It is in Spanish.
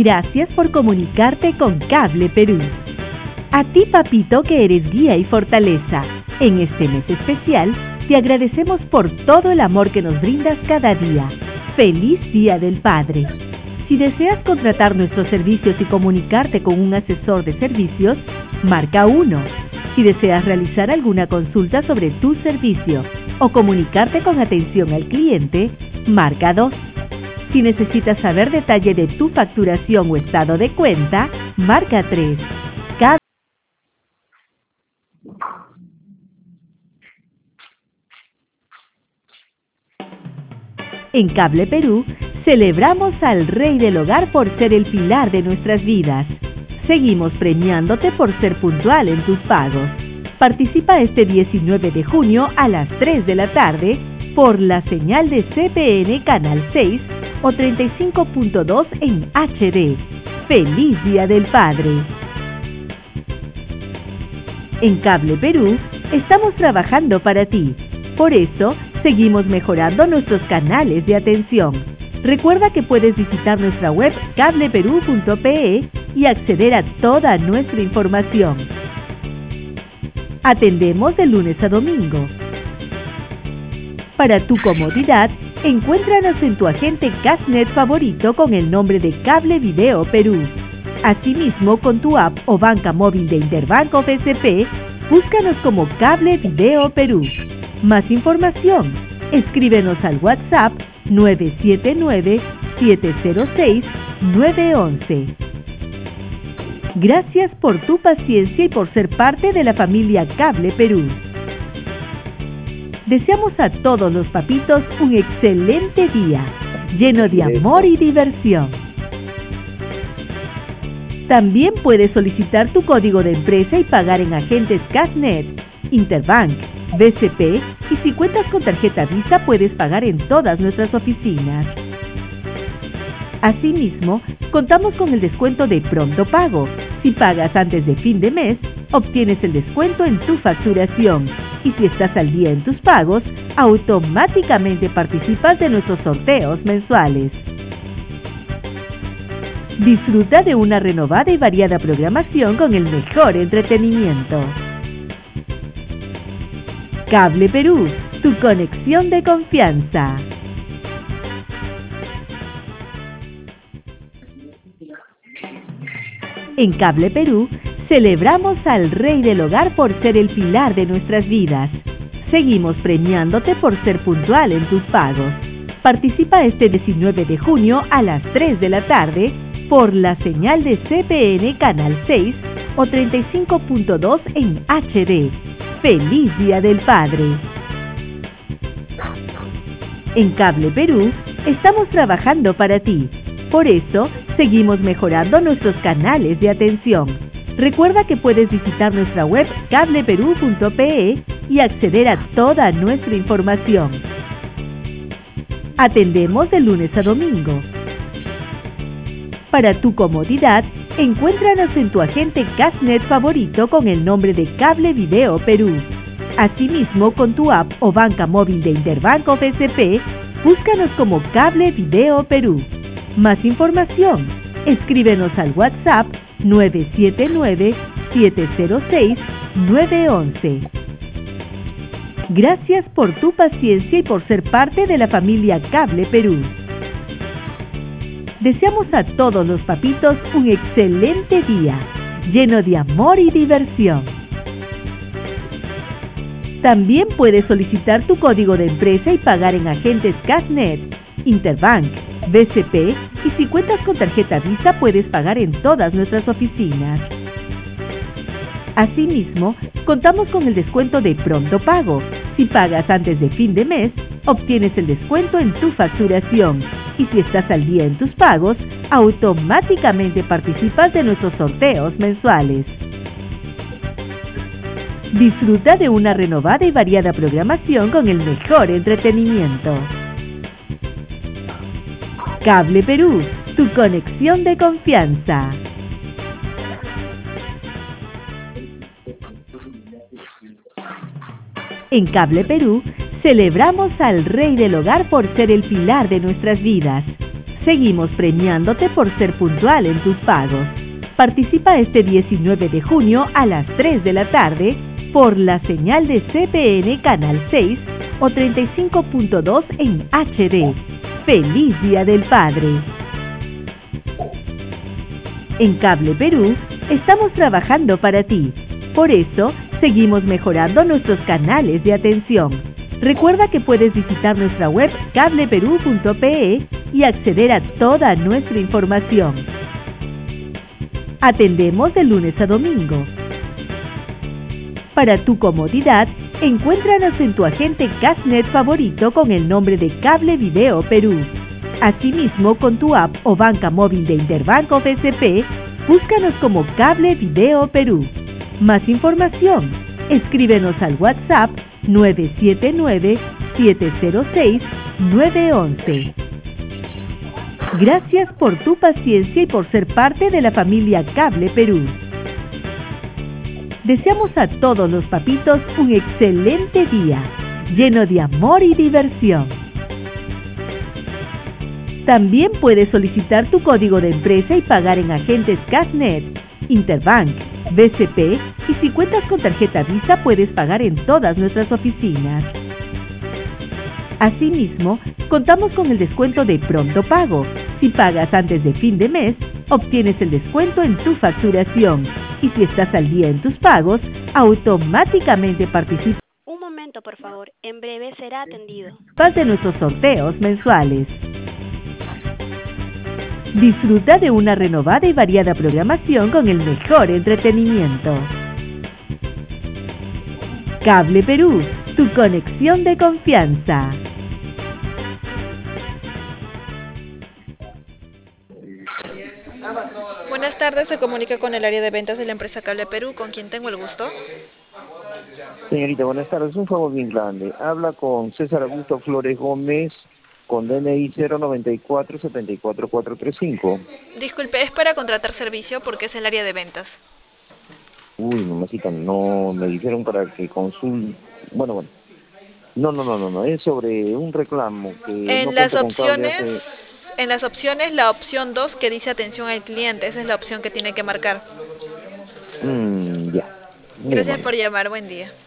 Gracias por comunicarte con Cable Perú. A ti, papito, que eres guía y fortaleza, en este mes especial, te agradecemos por todo el amor que nos brindas cada día. ¡Feliz Día del Padre! Si deseas contratar nuestros servicios y comunicarte con un asesor de servicios, marca 1. Si deseas realizar alguna consulta sobre tu servicio o comunicarte con atención al cliente, marca 2. Si necesitas saber detalle de tu facturación o estado de cuenta, marca 3. En Cable Perú, celebramos al Rey del Hogar por ser el pilar de nuestras vidas. Seguimos premiándote por ser puntual en tus pagos. Participa este 19 de junio a las 3 de la tarde por la señal de CPN Canal 6 o 35.2 en HD. ¡Feliz Día del Padre! En Cable Perú, estamos trabajando para ti. Por eso, seguimos mejorando nuestros canales de atención. Recuerda que puedes visitar nuestra web cableperú.pe y acceder a toda nuestra información. Atendemos de lunes a domingo. Para tu comodidad, encuéntranos en tu agente Cashnet favorito con el nombre de Cable Video Perú. Asimismo, con tu app o banca móvil de Interbank o BCP, búscanos como Cable Video Perú. Más información, escríbenos al WhatsApp 979-706-911. Gracias por tu paciencia y por ser parte de la familia Cable Perú. Deseamos a todos los papitos un excelente día, lleno de amor y diversión. También puedes solicitar tu código de empresa y pagar en agentes Cashnet, Interbank, BCP, y si cuentas con tarjeta Visa puedes pagar en todas nuestras oficinas. Asimismo, contamos con el descuento de Pronto Pago. Si pagas antes de fin de mes, obtienes el descuento en tu facturación. Y si estás al día en tus pagos, automáticamente participas de nuestros sorteos mensuales. Disfruta de una renovada y variada programación con el mejor entretenimiento. Cable Perú, tu conexión de confianza. En Cable Perú, celebramos al Rey del Hogar por ser el pilar de nuestras vidas. Seguimos premiándote por ser puntual en tus pagos. Participa este 19 de junio a las 3 de la tarde por la señal de CPN Canal 6 o 35.2 en HD. ¡Feliz Día del Padre! En Cable Perú, estamos trabajando para ti. Por eso, seguimos mejorando nuestros canales de atención. Recuerda que puedes visitar nuestra web cableperú.pe y acceder a toda nuestra información. Atendemos de lunes a domingo. Para tu comodidad, encuéntranos en tu agente Cashnet favorito con el nombre de Cable Video Perú. Asimismo, con tu app o banca móvil de Interbank o BCP, búscanos como Cable Video Perú. Más información, escríbenos al WhatsApp 979-706-911. Gracias por tu paciencia y por ser parte de la familia Cable Perú. Deseamos a todos los papitos un excelente día, lleno de amor y diversión. También puedes solicitar tu código de empresa y pagar en agentes Cashnet, Interbank, BCP, y si cuentas con tarjeta Visa puedes pagar en todas nuestras oficinas. Asimismo, contamos con el descuento de Pronto Pago. Si pagas antes de fin de mes, obtienes el descuento en tu facturación. Y si estás al día en tus pagos, automáticamente participas de nuestros sorteos mensuales. Disfruta de una renovada y variada programación con el mejor entretenimiento. Cable Perú, tu conexión de confianza. En Cable Perú, celebramos al Rey del Hogar por ser el pilar de nuestras vidas. Seguimos premiándote por ser puntual en tus pagos. Participa este 19 de junio a las 3 de la tarde por la señal de CPN Canal 6 o 35.2 en HD. ¡Feliz Día del Padre! En Cable Perú estamos trabajando para ti. Por eso, seguimos mejorando nuestros canales de atención. Recuerda que puedes visitar nuestra web cableperú.pe y acceder a toda nuestra información. Atendemos de lunes a domingo. Para tu comodidad, encuéntranos en tu agente Cashnet favorito con el nombre de Cable Video Perú. Asimismo, con tu app o banca móvil de Interbanco BCP, búscanos como Cable Video Perú. Más información, escríbenos al WhatsApp 979-706-911. Gracias por tu paciencia y por ser parte de la familia Cable Perú. Deseamos a todos los papitos un excelente día, lleno de amor y diversión. También puedes solicitar tu código de empresa y pagar en agentes Cashnet, Interbank, BCP y si cuentas con tarjeta Visa puedes pagar en todas nuestras oficinas. Asimismo, contamos con el descuento de Pronto Pago. Si pagas antes de fin de mes, obtienes el descuento en tu facturación. Y si estás al día en tus pagos, automáticamente participas. Un momento, por favor. En breve será atendido. De nuestros sorteos mensuales. Disfruta de una renovada y variada programación con el mejor entretenimiento. Cable Perú, tu conexión de confianza. Buenas tardes, se comunica con el área de ventas de la empresa Cable Perú, ¿con quién tengo el gusto? Señorita, buenas tardes, un favor bien grande. Habla con César Augusto Flores Gómez, con DNI 094-74435. Disculpe, es para contratar servicio porque es el área de ventas. Uy, mamacita, no, me dijeron para que consulte. Bueno. No, es sobre un reclamo que En no las cuento con cable opciones, en las opciones, la opción 2 que dice atención al cliente, esa es la opción que tiene que marcar. Ya. Gracias por llamar, buen día.